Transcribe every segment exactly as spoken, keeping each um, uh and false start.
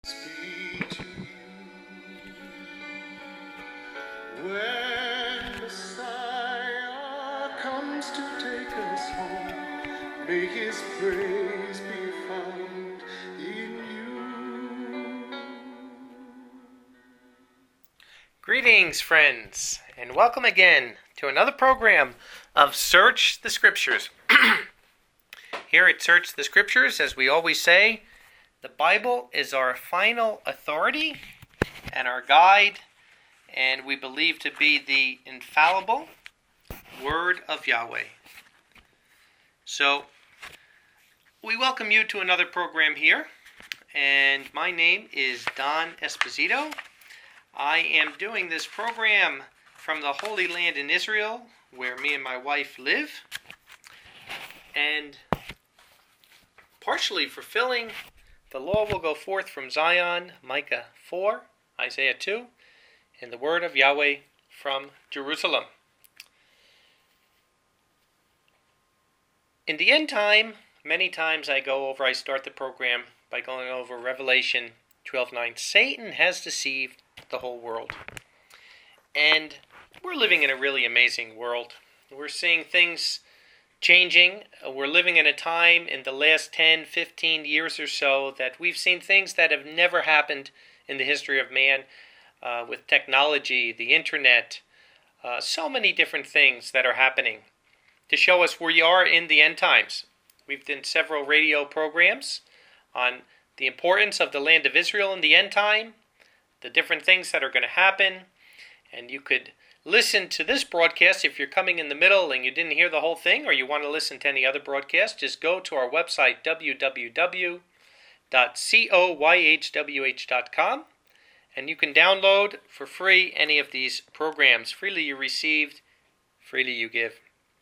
Be to you when Messiah comes to take us home. May His praise be found in you. Greetings, friends, and welcome again to another program of Search the Scriptures. Here at Search the Scriptures, as we always say, the Bible is our final authority and our guide, and we believe to be the infallible Word of Yahweh. So, we welcome you to another program here, and my name is Don Esposito. I am doing this program from the Holy Land in Israel, where me and my wife live, and partially fulfilling the law will go forth from Zion, Micah four, Isaiah two, and the word of Yahweh from Jerusalem. In the end time, many times I go over, I start the program by going over Revelation twelve nine. Satan has deceived the whole world. And we're living in a really amazing world. We're seeing things changing. We're living in a time in the last ten, fifteen years or so that we've seen things that have never happened in the history of man uh, with technology, the internet, uh, so many different things that are happening to show us where we are in the end times. We've done several radio programs on the importance of the land of Israel in the end time, the different things that are going to happen, and you could listen to this broadcast if you're coming in the middle and you didn't hear the whole thing, or you want to listen to any other broadcast. Just go to our website, w w w dot coyhwh dot com, and you can download for free any of these programs. Freely you received, freely you give.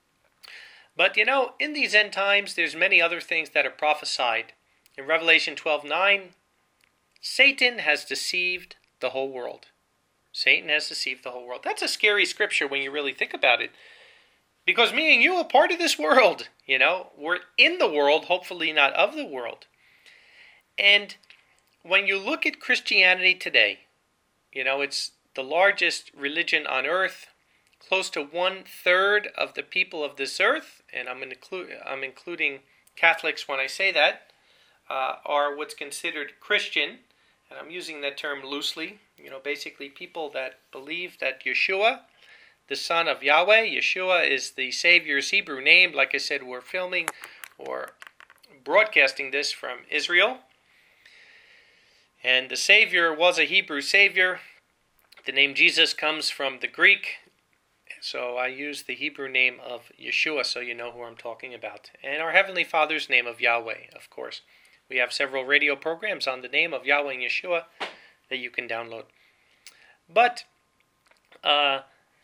But you know, in these end times, there's many other things that are prophesied. In Revelation twelve nine, Satan has deceived the whole world. Satan has deceived the whole world. That's a scary scripture when you really think about it. Because me and you are part of this world. You know, we're in the world, hopefully not of the world. And when you look at Christianity today, you know, it's the largest religion on earth. Close to one third of the people of this earth, and I'm, inclu- I'm including Catholics when I say that, uh, are what's considered Christian. And I'm using that term loosely. You know, basically people that believe that Yeshua, the son of Yahweh, Yeshua is the Savior's Hebrew name. Like I said, we're filming or broadcasting this from Israel. And the Savior was a Hebrew Savior. The name Jesus comes from the Greek. So I use the Hebrew name of Yeshua so you know who I'm talking about. And our Heavenly Father's name of Yahweh, of course. We have several radio programs on the name of Yahweh and Yeshua that you can download. But uh,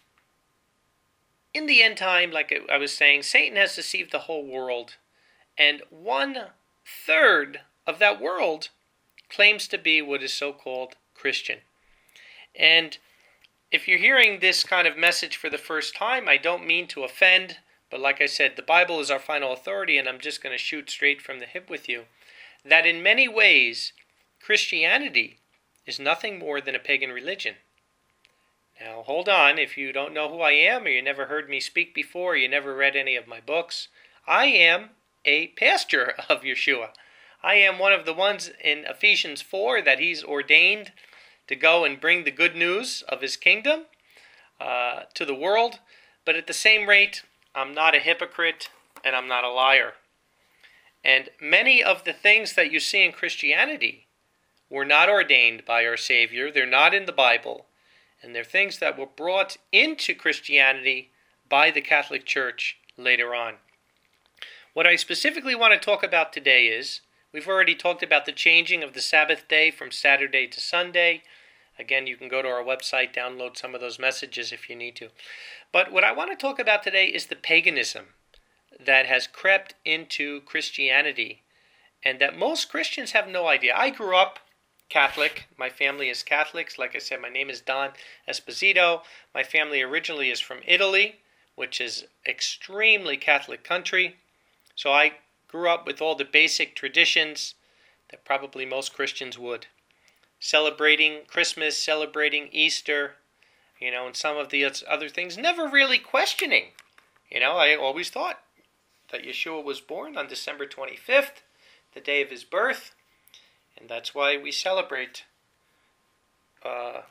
in the end time, like I was saying, Satan has deceived the whole world. And one third of that world claims to be what is so-called Christian. And if you're hearing this kind of message for the first time, I don't mean to offend, but like I said, the Bible is our final authority, and I'm just going to shoot straight from the hip with you, that in many ways, Christianity is nothing more than a pagan religion. Now, hold on, if you don't know who I am, or you never heard me speak before, or you never read any of my books, I am a pastor of Yeshua. I am one of the ones in Ephesians four that he's ordained to go and bring the good news of his kingdom uh, to the world, but at the same rate, I'm not a hypocrite, and I'm not a liar. And many of the things that you see in Christianity were not ordained by our Savior. They're not in the Bible. And they're things that were brought into Christianity by the Catholic Church later on. What I specifically want to talk about today is, we've already talked about the changing of the Sabbath day from Saturday to Sunday. Again, you can go to our website, download some of those messages if you need to. But what I want to talk about today is the paganism that has crept into Christianity, and that most Christians have no idea. I grew up Catholic. My family is Catholics. Like I said, my name is Don Esposito. My family originally is from Italy, which is extremely Catholic country. So I grew up with all the basic traditions that probably most Christians would. celebrating Christmas, celebrating Easter, you know, and some of the other things, never really questioning. You know, I always thought that Yeshua was born on December twenty-fifth, the day of his birth, and that's why we celebrate uh,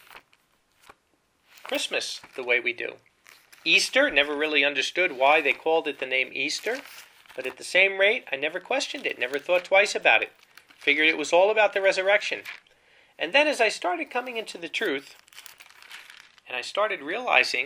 Christmas the way we do. Easter, never really understood why they called it the name Easter, but at the same rate, I never questioned it, never thought twice about it. Figured it was all about the resurrection. And then as I started coming into the truth, and I started realizing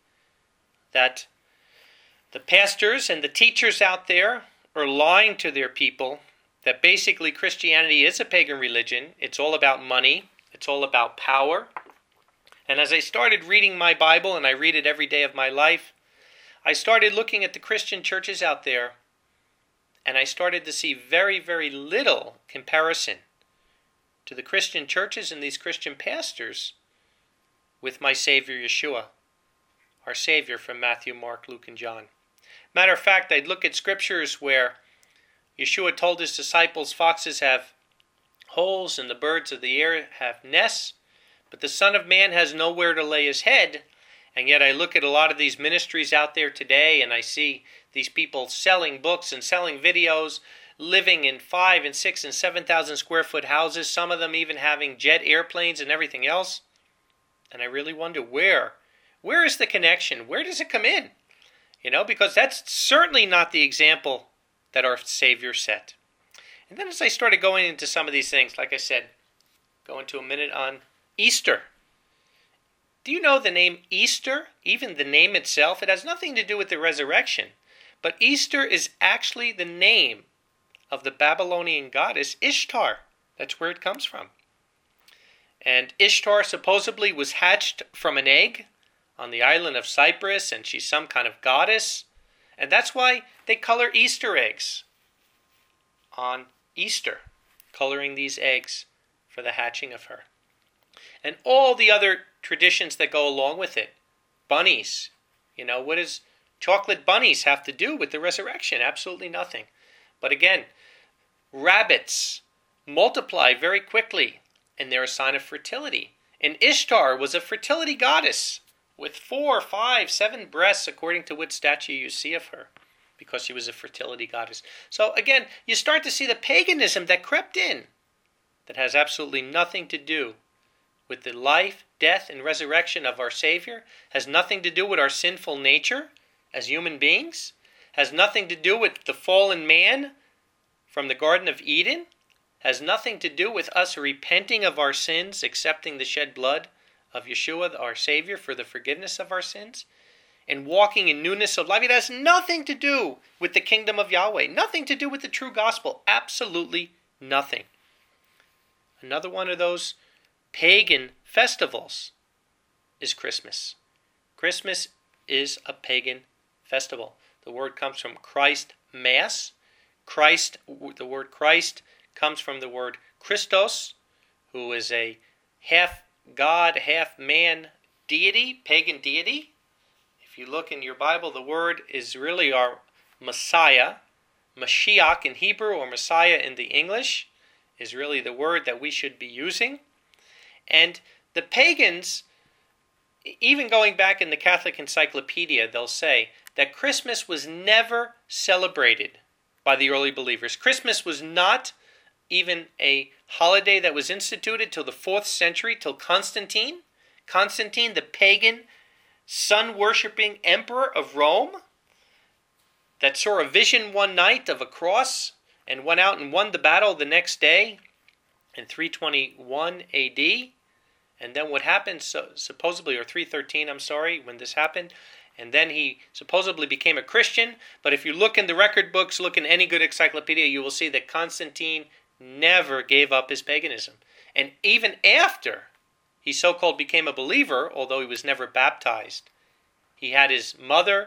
that the pastors and the teachers out there are lying to their people, that basically Christianity is a pagan religion. It's all about money. It's all about power. And as I started reading my Bible, and I read it every day of my life, I started looking at the Christian churches out there, and I started to see very, very little comparison to the Christian churches and these Christian pastors with my Savior Yeshua, our Savior from Matthew, Mark, Luke, and John. Matter of fact, I'd look at scriptures where Yeshua told his disciples, foxes have holes and the birds of the air have nests, but the Son of Man has nowhere to lay his head. And yet I look at a lot of these ministries out there today, and I see these people selling books and selling videos, living in five and six and seven thousand square foot houses, some of them even having jet airplanes and everything else. And I really wonder where, where is the connection? Where does it come in? You know, because that's certainly not the example that our Savior set. And then as I started going into some of these things, like I said, go into a minute on Easter. Do you know the name Easter? Even the name itself, it has nothing to do with the resurrection. But Easter is actually the name of the Babylonian goddess Ishtar. That's where it comes from. And Ishtar supposedly was hatched from an egg on the island of Cyprus, and she's some kind of goddess. And that's why they color Easter eggs on Easter, coloring these eggs for the hatching of her. And all the other traditions that go along with it. Bunnies. You know, what does chocolate bunnies have to do with the resurrection? Absolutely nothing. But again, rabbits multiply very quickly, and they're a sign of fertility. And Ishtar was a fertility goddess with four, five, seven breasts, according to what statue you see of her, because she was a fertility goddess. So again, you start to see the paganism that crept in that has absolutely nothing to do with the life, death, and resurrection of our Savior, has nothing to do with our sinful nature as human beings, has nothing to do with the fallen man from the Garden of Eden, has nothing to do with us repenting of our sins, accepting the shed blood of Yeshua, our Savior, for the forgiveness of our sins, and walking in newness of life. It has nothing to do with the kingdom of Yahweh, nothing to do with the true gospel, absolutely nothing. Another one of those pagan festivals is Christmas. Christmas is a pagan festival. The word comes from Christ Mass. Christ, the word Christ comes from the word Christos, who is a half God, half man deity, pagan deity. If you look in your Bible, the word is really our Messiah. Mashiach in Hebrew, or Messiah in the English, is really the word that we should be using. And the pagans, even going back in the Catholic Encyclopedia, they'll say that Christmas was never celebrated by the early believers. Christmas was not even a holiday that was instituted till the fourth century, till Constantine. Constantine, the pagan, sun-worshipping emperor of Rome, that saw a vision one night of a cross and went out and won the battle the next day in three twenty-one A D. And then what happened, so, supposedly, or three thirteen, I'm sorry, when this happened, and then he supposedly became a Christian. But if you look in the record books, look in any good encyclopedia, you will see that Constantine never gave up his paganism. And even after he so-called became a believer, although he was never baptized, he had his mother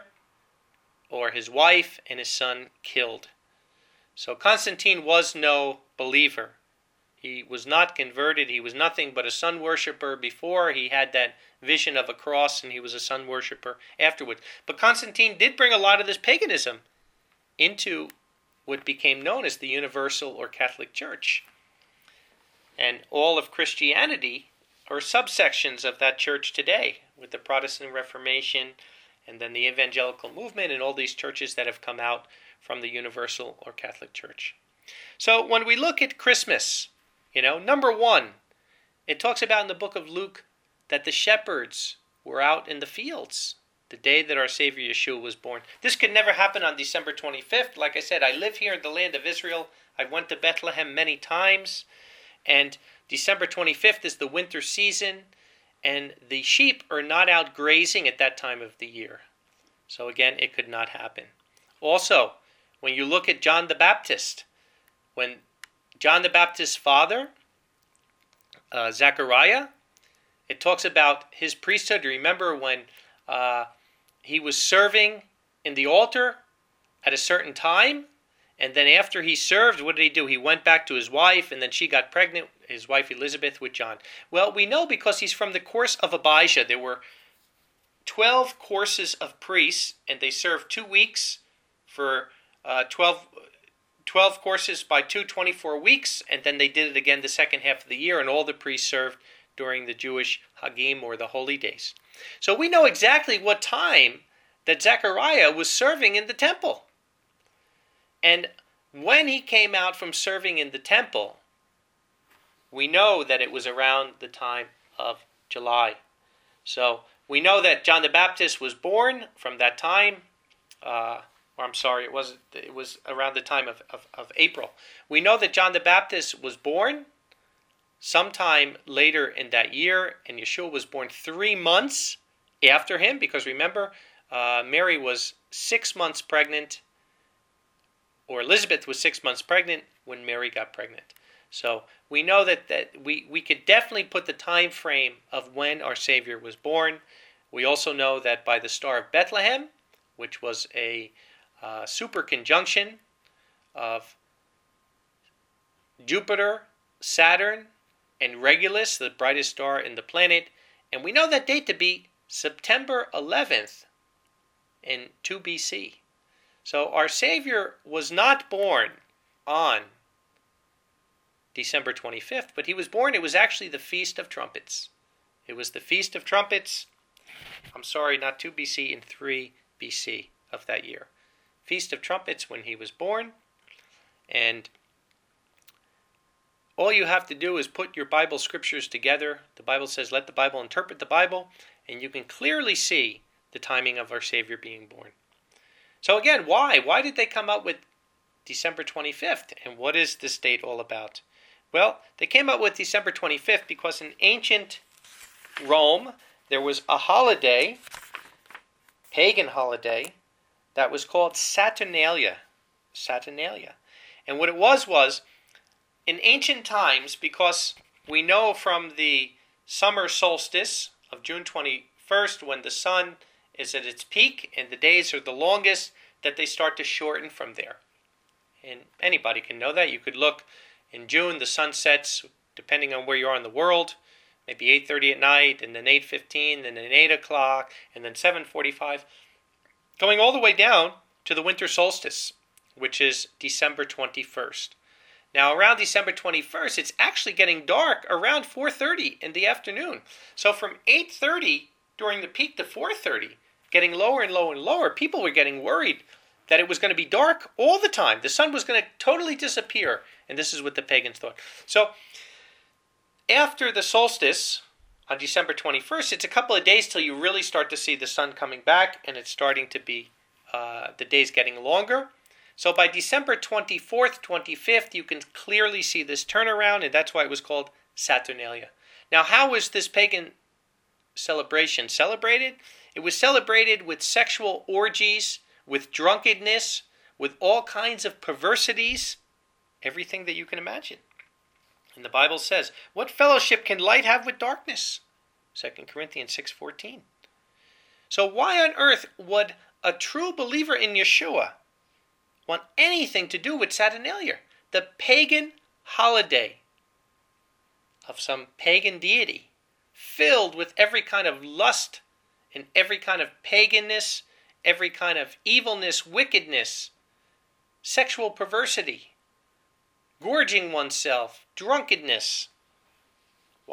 or his wife and his son killed. So Constantine was no believer. He was not converted. He was nothing but a sun worshiper before he had that vision of a cross, and he was a sun worshiper afterwards. But Constantine did bring a lot of this paganism into what became known as the Universal or Catholic Church. And all of Christianity are subsections of that church today, with the Protestant Reformation and then the evangelical movement and all these churches that have come out from the Universal or Catholic Church. So when we look at Christmas, you know, number one, it talks about in the book of Luke that the shepherds were out in the fields the day that our Savior Yeshua was born. This could never happen on December twenty-fifth. Like I said, I live here in the land of Israel. I went to Bethlehem many times. And December twenty-fifth is the winter season. And the sheep are not out grazing at that time of the year. So again, it could not happen. Also, when you look at John the Baptist, when John the Baptist's father, uh, Zechariah, it talks about his priesthood. Remember when uh, he was serving in the altar at a certain time, and then after he served, what did he do? He went back to his wife, and then she got pregnant, his wife Elizabeth, with John. Well, we know because he's from the course of Abijah. There were twelve courses of priests, and they served two weeks for uh, twelve, twelve courses by two, twenty-four weeks, and then they did it again the second half of the year, and all the priests served during the Jewish Hagim, or the holy days. So we know exactly what time that Zechariah was serving in the temple. And when he came out from serving in the temple, we know that it was around the time of July. So we know that John the Baptist was born from that time. Uh, or I'm sorry, it wasn't. It was around the time of, of, of April. We know that John the Baptist was born sometime later in that year, and Yeshua was born three months after him, because remember, uh, Mary was six months pregnant, or Elizabeth was six months pregnant when Mary got pregnant. So we know that, that we, we could definitely put the time frame of when our Savior was born. We also know that by the Star of Bethlehem, which was a uh, super conjunction of Jupiter, Saturn, and Regulus, the brightest star in the planet, and we know that date to be September eleventh in two B C. So our Savior was not born on December twenty-fifth, but he was born, it was actually the Feast of Trumpets. It was the Feast of Trumpets, I'm sorry, not two B C, in three B C of that year. Feast of Trumpets when he was born, and all you have to do is put your Bible scriptures together. The Bible says, let the Bible interpret the Bible, and you can clearly see the timing of our Savior being born. So again, why? Why did they come up with December twenty-fifth? And what is this date all about? Well, they came up with December twenty-fifth because in ancient Rome, there was a holiday, pagan holiday, that was called Saturnalia. Saturnalia. And what it was was, in ancient times, because we know from the summer solstice of June twenty-first, when the sun is at its peak and the days are the longest, that they start to shorten from there. And anybody can know that. You could look in June, the sun sets, depending on where you are in the world, maybe eight thirty at night, and then eight fifteen, and then eight o'clock, and then seven forty-five, going all the way down to the winter solstice, which is December twenty-first. Now, around December twenty-first, it's actually getting dark around four thirty in the afternoon. So from eight thirty during the peak to four thirty, getting lower and lower and lower, people were getting worried that it was going to be dark all the time. The sun was going to totally disappear. And this is what the pagans thought. So after the solstice on December twenty-first, it's a couple of days till you really start to see the sun coming back, and it's starting to be, uh, the days getting longer. So by December twenty-fourth, twenty-fifth, you can clearly see this turnaround, and that's why it was called Saturnalia. Now, how was this pagan celebration celebrated? It was celebrated with sexual orgies, with drunkenness, with all kinds of perversities, everything that you can imagine. And the Bible says, what fellowship can light have with darkness? Second Corinthians six fourteen. So why on earth would a true believer in Yeshua want anything to do with Saturnalia, the pagan holiday of some pagan deity, filled with every kind of lust and every kind of paganness, every kind of evilness, wickedness, sexual perversity, gorging oneself, drunkenness,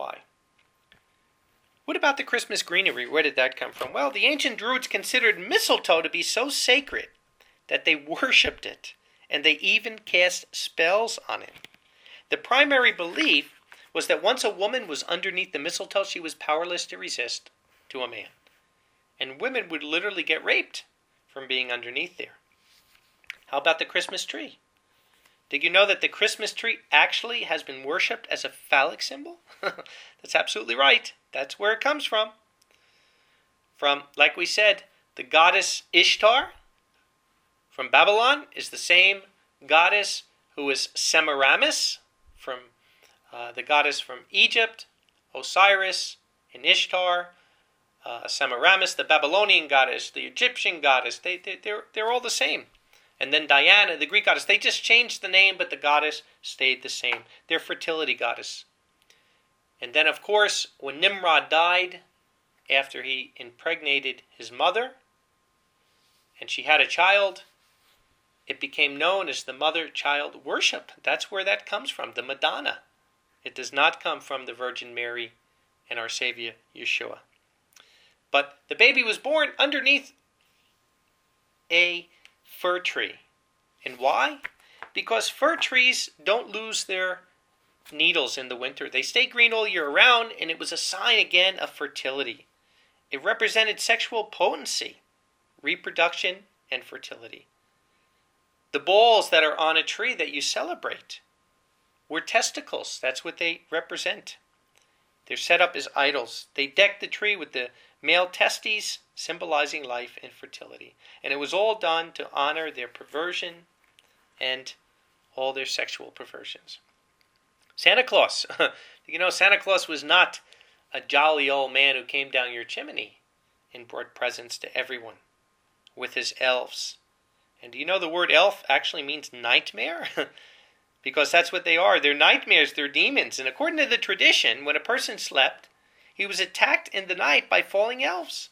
why. What about the Christmas greenery? Where did that come from? Well, the ancient Druids considered mistletoe to be so sacred that they worshipped it, and they even cast spells on it. The primary belief was that once a woman was underneath the mistletoe, she was powerless to resist to a man. And women would literally get raped from being underneath there. How about the Christmas tree? Did you know that the Christmas tree actually has been worshipped as a phallic symbol? That's absolutely right. That's where it comes from. From, like we said, the goddess Ishtar from Babylon is the same goddess who is Semiramis from uh, the goddess from Egypt, Osiris and Ishtar. Uh, Semiramis, the Babylonian goddess, the Egyptian goddess, they, they, they're, they're all the same. And then Diana, the Greek goddess, they just changed the name, but the goddess stayed the same. They're fertility goddess. And then, of course, when Nimrod died, after he impregnated his mother, and she had a child, it became known as the mother-child worship. That's where that comes from, the Madonna. It does not come from the Virgin Mary and our Savior, Yeshua. But the baby was born underneath a fir tree. And why? Because fir trees don't lose their needles in the winter. They stay green all year round, and it was a sign again of fertility. It represented sexual potency, reproduction, and fertility. The balls that are on a tree that you celebrate were testicles. That's what they represent. They're set up as idols. They deck the tree with the male testes, symbolizing life and fertility. And it was all done to honor their perversion and all their sexual perversions. Santa Claus. You know, Santa Claus was not a jolly old man who came down your chimney and brought presents to everyone with his elves. And do you know the word elf actually means nightmare? Because that's what they are. They're nightmares, they're demons. And according to the tradition, when a person slept, he was attacked in the night by falling elves.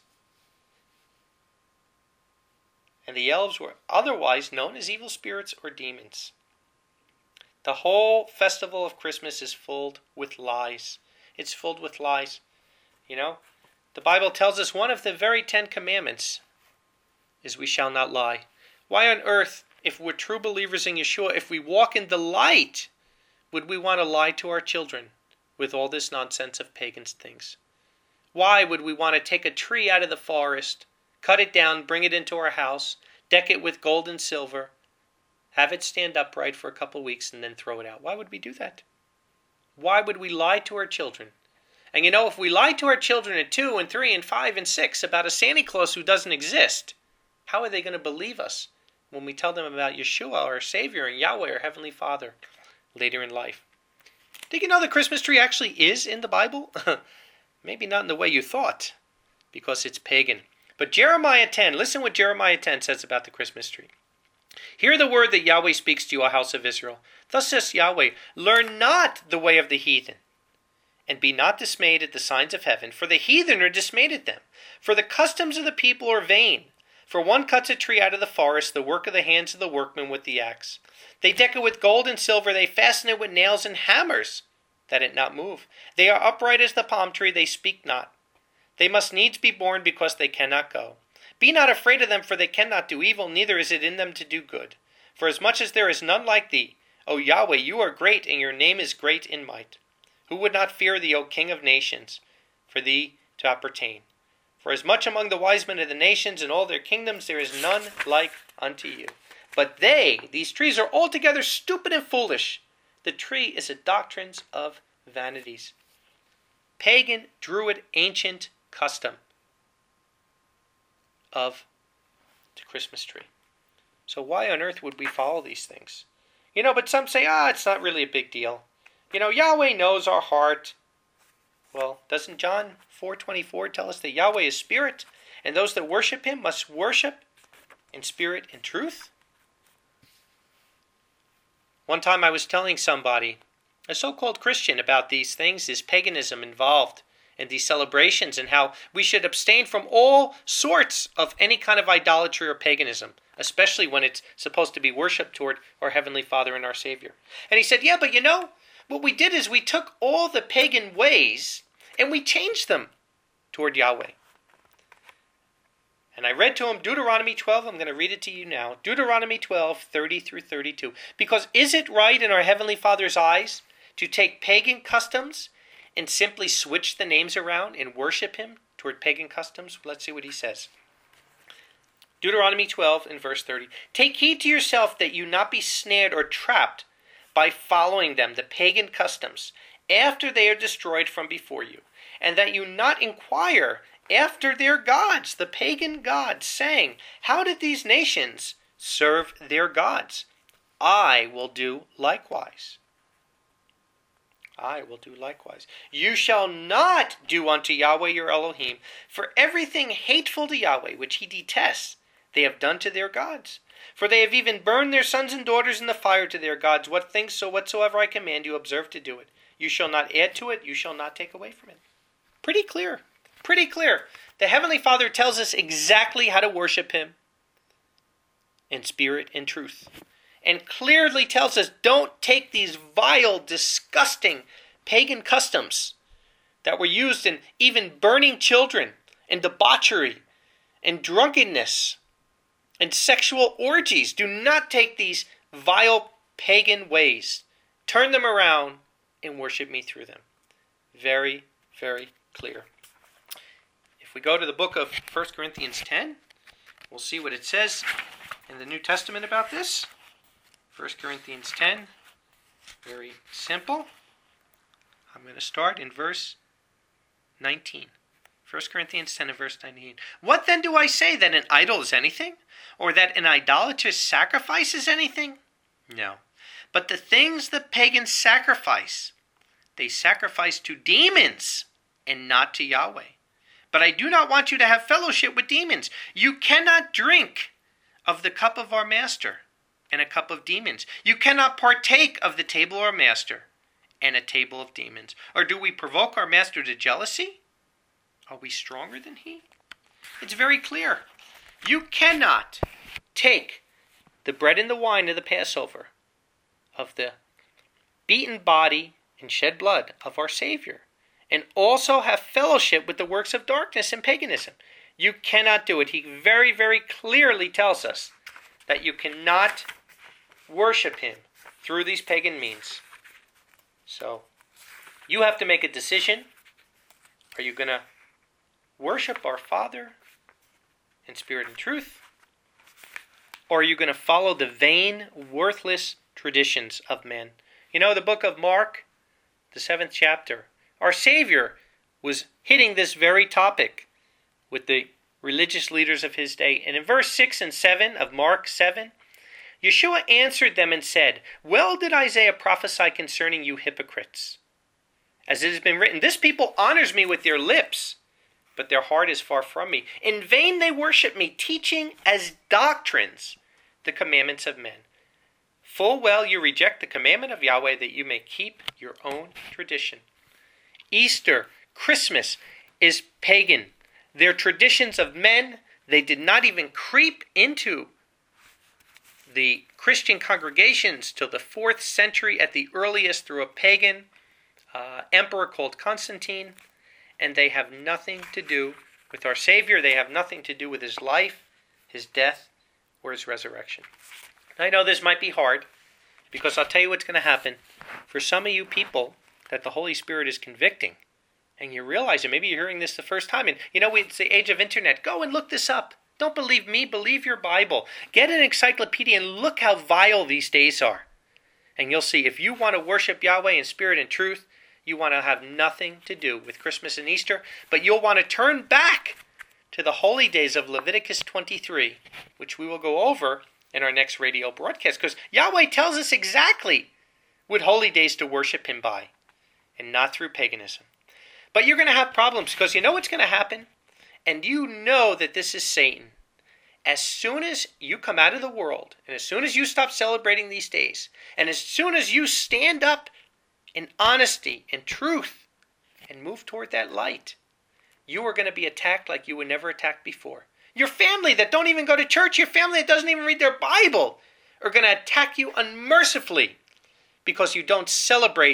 And the elves were otherwise known as evil spirits or demons. The whole festival of Christmas is filled with lies. It's filled with lies. You know, the Bible tells us one of the very Ten Commandments is we shall not lie. Why on earth, if we're true believers in Yeshua, if we walk in the light, would we want to lie to our children with all this nonsense of pagan things? Why would we want to take a tree out of the forest, cut it down, bring it into our house, deck it with gold and silver, have it stand upright for a couple weeks, and then throw it out? Why would we do that? Why would we lie to our children? And you know, if we lie to our children at two and three and five and six about a Santa Claus who doesn't exist, how are they going to believe us when we tell them about Yeshua, our Savior, and Yahweh, our Heavenly Father, later in life? Did you know the Christmas tree actually is in the Bible? Maybe not in the way you thought, because it's pagan. But Jeremiah ten, listen what Jeremiah ten says about the Christmas tree. Hear the word that Yahweh speaks to you, O house of Israel. Thus says Yahweh, learn not the way of the heathen, and be not dismayed at the signs of heaven, for the heathen are dismayed at them. For the customs of the people are vain. For one cuts a tree out of the forest, the work of the hands of the workman with the axe. They deck it with gold and silver, they fasten it with nails and hammers, that it not move. They are upright as the palm tree, they speak not. They must needs be born because they cannot go. Be not afraid of them, for they cannot do evil, neither is it in them to do good. For as much as there is none like thee, O Yahweh, you are great, and your name is great in might. Who would not fear thee, O King of nations, for thee to appertain? For as much among the wise men of the nations and all their kingdoms, there is none like unto you. But they, these trees, are altogether stupid and foolish. The tree is a doctrine of vanities. Pagan, Druid, ancient custom of the Christmas tree. So why on earth would we follow these things? You know, but some say, ah, it's not really a big deal. You know, Yahweh knows our heart. Well, doesn't John four twenty-four tell us that Yahweh is spirit, and those that worship him must worship in spirit and truth? One time I was telling somebody, a so-called Christian, about these things, this paganism involved in these celebrations, and how we should abstain from all sorts of any kind of idolatry or paganism, especially when it's supposed to be worshipped toward our Heavenly Father and our Savior. And he said, yeah, but you know, What we did is we took all the pagan ways and we changed them toward Yahweh. And I read to him Deuteronomy twelve. I'm going to read it to you now. Deuteronomy twelve, thirty through thirty-two. Because is it right in our Heavenly Father's eyes to take pagan customs and simply switch the names around and worship him toward pagan customs? Let's see what he says. Deuteronomy twelve and verse thirty. Take heed to yourself that you not be snared or trapped by following them, the pagan customs, after they are destroyed from before you, and that you not inquire after their gods, the pagan gods, saying, how did these nations serve their gods? I will do likewise. I will do likewise. You shall not do unto Yahweh your Elohim, for everything hateful to Yahweh, which he detests, they have done to their gods. For they have even burned their sons and daughters in the fire to their gods. What things so whatsoever I command you, observe to do it. You shall not add to it, you shall not take away from it. Pretty clear. Pretty clear. The Heavenly Father tells us exactly how to worship him in spirit and truth. And clearly tells us, don't take these vile, disgusting pagan customs that were used in even burning children and debauchery and drunkenness and sexual orgies. Do not take these vile pagan ways. Turn them around and worship me through them. Very, very clear. If we go to the book of First Corinthians ten, we'll see what it says in the New Testament about this. First Corinthians ten, very simple. I'm going to start in verse nineteen. First Corinthians ten and verse nineteen. What then do I say, that an idol is anything? Or that an idolatrous sacrifice is anything? No. But the things the pagans sacrifice, they sacrifice to demons and not to Yahweh. But I do not want you to have fellowship with demons. You cannot drink of the cup of our master and a cup of demons. You cannot partake of the table of our master and a table of demons. Or do we provoke our master to jealousy? Are we stronger than he? It's very clear. You cannot take the bread and the wine of the Passover, of the beaten body and shed blood of our Savior, and also have fellowship with the works of darkness and paganism. You cannot do it. He very, very clearly tells us that you cannot worship him through these pagan means. So, you have to make a decision. Are you going to worship our Father in spirit and truth? Or are you going to follow the vain, worthless traditions of men? You know, the book of Mark, the seventh chapter, our Savior was hitting this very topic with the religious leaders of his day. And in verse six and seven of Mark seven, Yeshua answered them and said, well did Isaiah prophesy concerning you hypocrites. As it has been written, this people honors me with their lips, but their heart is far from me. In vain they worship me, teaching as doctrines the commandments of men. Full well you reject the commandment of Yahweh, that you may keep your own tradition. Easter, Christmas is pagan. They're traditions of men. They did not even creep into the Christian congregations till the fourth century at the earliest through a pagan uh, emperor called Constantine. And they have nothing to do with our Savior. They have nothing to do with his life, his death, or his resurrection. I know this might be hard, because I'll tell you what's going to happen. For some of you people that the Holy Spirit is convicting, and you realize it, maybe you're hearing this the first time, and you know, it's the age of internet. Go and look this up. Don't believe me, believe your Bible. Get an encyclopedia and look how vile these days are. And you'll see, if you want to worship Yahweh in spirit and truth, you want to have nothing to do with Christmas and Easter, but you'll want to turn back to the holy days of Leviticus twenty-three, which we will go over in our next radio broadcast, because Yahweh tells us exactly what holy days to worship him by, and not through paganism. But you're going to have problems, because you know what's going to happen? And you know that this is Satan. As soon as you come out of the world, and as soon as you stop celebrating these days, and as soon as you stand up in honesty and truth and move toward that light, you are going to be attacked like you were never attacked before. Your family that don't even go to church, your family that doesn't even read their Bible, are going to attack you unmercifully because you don't celebrate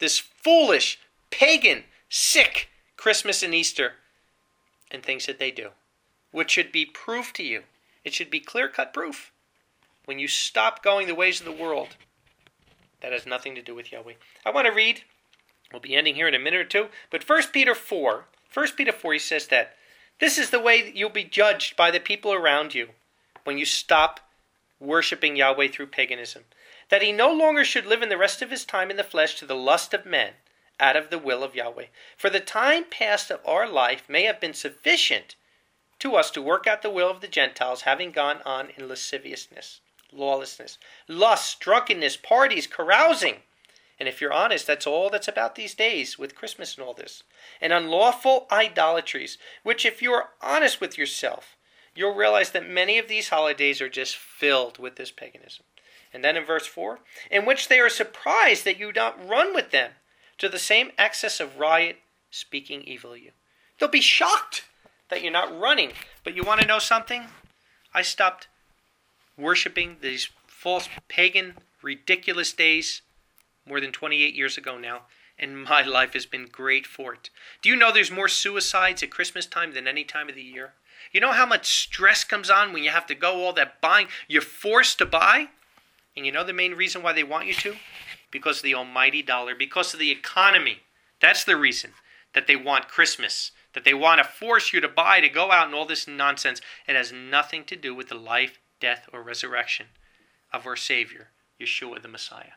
this foolish, pagan, sick Christmas and Easter and things that they do, which should be proof to you. It should be clear-cut proof. When you stop going the ways of the world, that has nothing to do with Yahweh. I want to read, we'll be ending here in a minute or two, but First Peter four, First Peter four, he says that this is the way that you'll be judged by the people around you when you stop worshiping Yahweh through paganism. That he no longer should live in the rest of his time in the flesh to the lust of men, out of the will of Yahweh. For the time past of our life may have been sufficient to us to work out the will of the Gentiles, having gone on in lasciviousness, lawlessness, lust, drunkenness, parties, carousing. And if you're honest, that's all that's about these days with Christmas and all this. And unlawful idolatries, which if you're honest with yourself, you'll realize that many of these holidays are just filled with this paganism. And then in verse four, in which they are surprised that you don't run with them to the same excess of riot, speaking evil of you. They'll be shocked that you're not running. But you want to know something? I stopped worshiping these false, pagan, ridiculous days more than twenty-eight years ago now, and my life has been great for it. Do you know there's more suicides at Christmas time than any time of the year? You know how much stress comes on when you have to go all that buying? You're forced to buy? And you know the main reason why they want you to? Because of the almighty dollar, because of the economy. That's the reason that they want Christmas, that they want to force you to buy, to go out and all this nonsense. It has nothing to do with the life, death, or resurrection of our Savior, Yeshua the Messiah.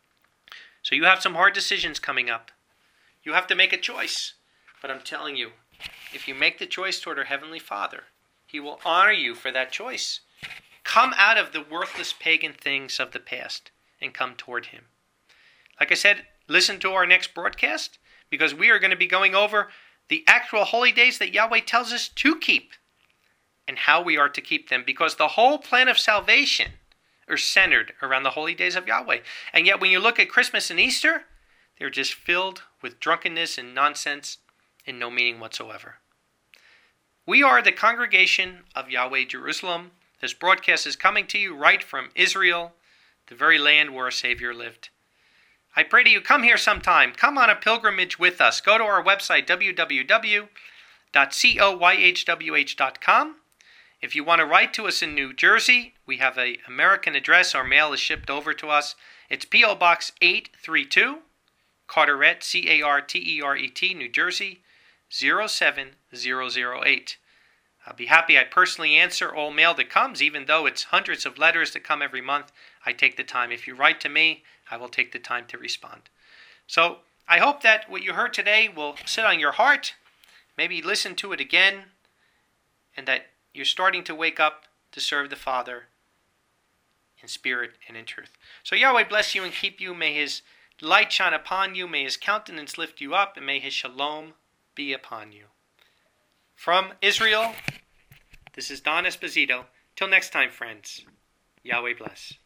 So you have some hard decisions coming up. You have to make a choice. But I'm telling you, if you make the choice toward our Heavenly Father, He will honor you for that choice. Come out of the worthless pagan things of the past and come toward Him. Like I said, listen to our next broadcast, because we are going to be going over the actual holy days that Yahweh tells us to keep and how we are to keep them, because the whole plan of salvation are centered around the holy days of Yahweh. And yet when you look at Christmas and Easter, they're just filled with drunkenness and nonsense and no meaning whatsoever. We are the congregation of Yahweh Jerusalem. This broadcast is coming to you right from Israel, the very land where our Savior lived. I pray to you, come here sometime. Come on a pilgrimage with us. Go to our website, w w w dot coyhwh dot com. If you want to write to us in New Jersey, we have an American address. Our mail is shipped over to us. It's P O Box eight three two, Carteret, C A R T E R E T, New Jersey, zero seven zero zero eight. I'll be happy. I personally answer all mail that comes, even though it's hundreds of letters that come every month. I take the time. If you write to me, I will take the time to respond. So I hope that what you heard today will sit on your heart. Maybe listen to it again, and that you're starting to wake up to serve the Father in spirit and in truth. So Yahweh bless you and keep you. May His light shine upon you. May His countenance lift you up, and may His shalom be upon you. From Israel, this is Don Esposito. Till next time, friends. Yahweh bless.